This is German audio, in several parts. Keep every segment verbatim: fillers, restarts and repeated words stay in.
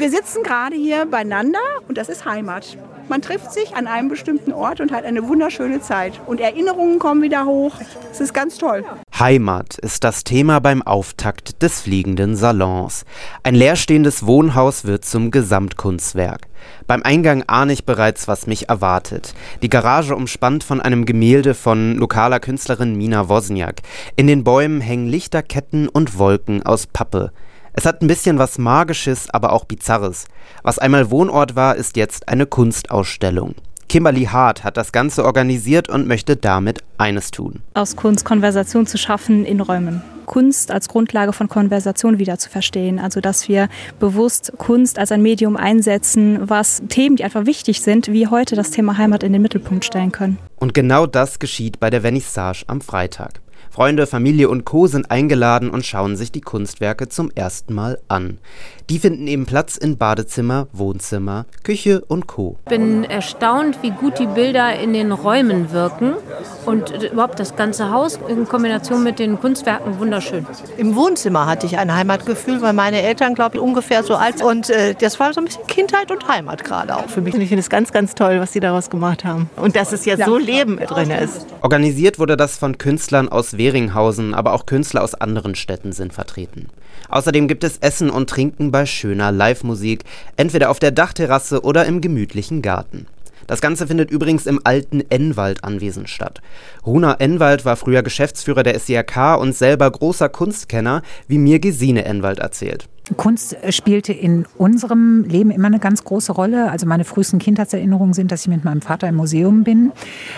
wir sitzen gerade hier beieinander und das ist Heimat. Man trifft sich an einem bestimmten Ort und hat eine wunderschöne Zeit. Und Erinnerungen kommen wieder hoch. Es ist ganz toll. Heimat ist das Thema beim Auftakt des Fliegenden Salons. Ein leerstehendes Wohnhaus wird zum Gesamtkunstwerk. Beim Eingang ahne ich bereits, was mich erwartet. Die Garage umspannt von einem Gemälde von lokaler Künstlerin Mina Wozniak. In den Bäumen hängen Lichterketten und Wolken aus Pappe. Es hat ein bisschen was Magisches, aber auch Bizarres. Was einmal Wohnort war, ist jetzt eine Kunstausstellung. Kimberly Hart hat das Ganze organisiert und möchte damit eines tun. Aus Kunst Konversation zu schaffen in Räumen. Kunst als Grundlage von Konversation wieder zu verstehen. Also dass wir bewusst Kunst als ein Medium einsetzen, was Themen, die einfach wichtig sind, wie heute das Thema Heimat in den Mittelpunkt stellen können. Und genau das geschieht bei der Vernissage am Freitag. Freunde, Familie und Co. sind eingeladen und schauen sich die Kunstwerke zum ersten Mal an. Die finden eben Platz in Badezimmer, Wohnzimmer, Küche und Co. Ich bin erstaunt, wie gut die Bilder in den Räumen wirken und überhaupt das ganze Haus in Kombination mit den Kunstwerken wunderschön. Im Wohnzimmer hatte ich ein Heimatgefühl, weil meine Eltern, glaube ich, ungefähr so alt sind. Und äh, das war so ein bisschen Kindheit und Heimat gerade auch für mich. Und ich finde es ganz, ganz toll, was sie daraus gemacht haben. Und dass es jetzt ja so Leben drin ist. Organisiert wurde das von Künstlern aus Weringhausen, aber auch Künstler aus anderen Städten sind vertreten. Außerdem gibt es Essen und Trinken bei schöner Live-Musik, entweder auf der Dachterrasse oder im gemütlichen Garten. Das Ganze findet übrigens im alten Ennwald-Anwesen statt. Runa Ennwald war früher Geschäftsführer der S I R K und selber großer Kunstkenner, wie mir Gesine Ennwald erzählt. Kunst spielte in unserem Leben immer eine ganz große Rolle. Also meine frühesten Kindheitserinnerungen sind, dass ich mit meinem Vater im Museum bin.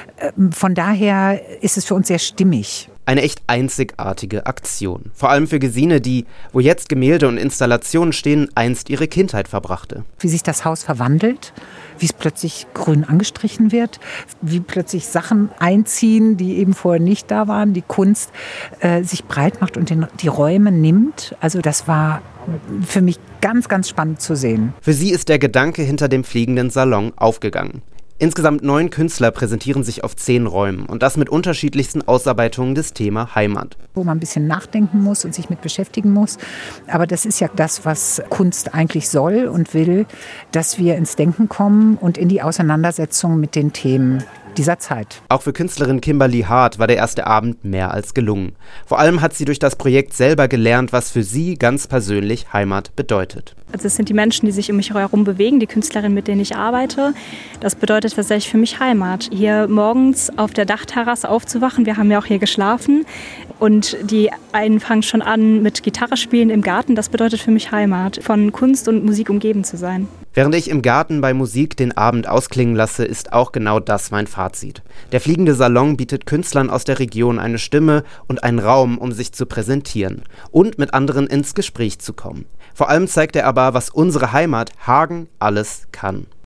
Von daher ist es für uns sehr stimmig. Eine echt einzigartige Aktion. Vor allem für Gesine, die, wo jetzt Gemälde und Installationen stehen, einst ihre Kindheit verbrachte. Wie sich das Haus verwandelt, wie es plötzlich grün angestrichen wird, wie plötzlich Sachen einziehen, die eben vorher nicht da waren, die Kunst äh, sich breit macht und den, die Räume nimmt. Also das war für mich ganz, ganz spannend zu sehen. Für sie ist der Gedanke hinter dem Fliegenden Salon aufgegangen. Insgesamt neun Künstler präsentieren sich auf zehn Räumen und das mit unterschiedlichsten Ausarbeitungen des Thema Heimat. Wo man ein bisschen nachdenken muss und sich mit beschäftigen muss. Aber das ist ja das, was Kunst eigentlich soll und will, dass wir ins Denken kommen und in die Auseinandersetzung mit den Themen dieser Zeit. Auch für Künstlerin Kimberly Hart war der erste Abend mehr als gelungen. Vor allem hat sie durch das Projekt selber gelernt, was für sie ganz persönlich Heimat bedeutet. Also es sind die Menschen, die sich um mich herum bewegen, die Künstlerinnen, mit denen ich arbeite. Das bedeutet tatsächlich für mich Heimat. Hier morgens auf der Dachterrasse aufzuwachen, wir haben ja auch hier geschlafen. Und die einen fangen schon an mit Gitarre spielen im Garten. Das bedeutet für mich Heimat, von Kunst und Musik umgeben zu sein. Während ich im Garten bei Musik den Abend ausklingen lasse, ist auch genau das mein Fazit. Der Fliegende Salon bietet Künstlern aus der Region eine Stimme und einen Raum, um sich zu präsentieren und mit anderen ins Gespräch zu kommen. Vor allem zeigt er aber, was unsere Heimat Hagen alles kann.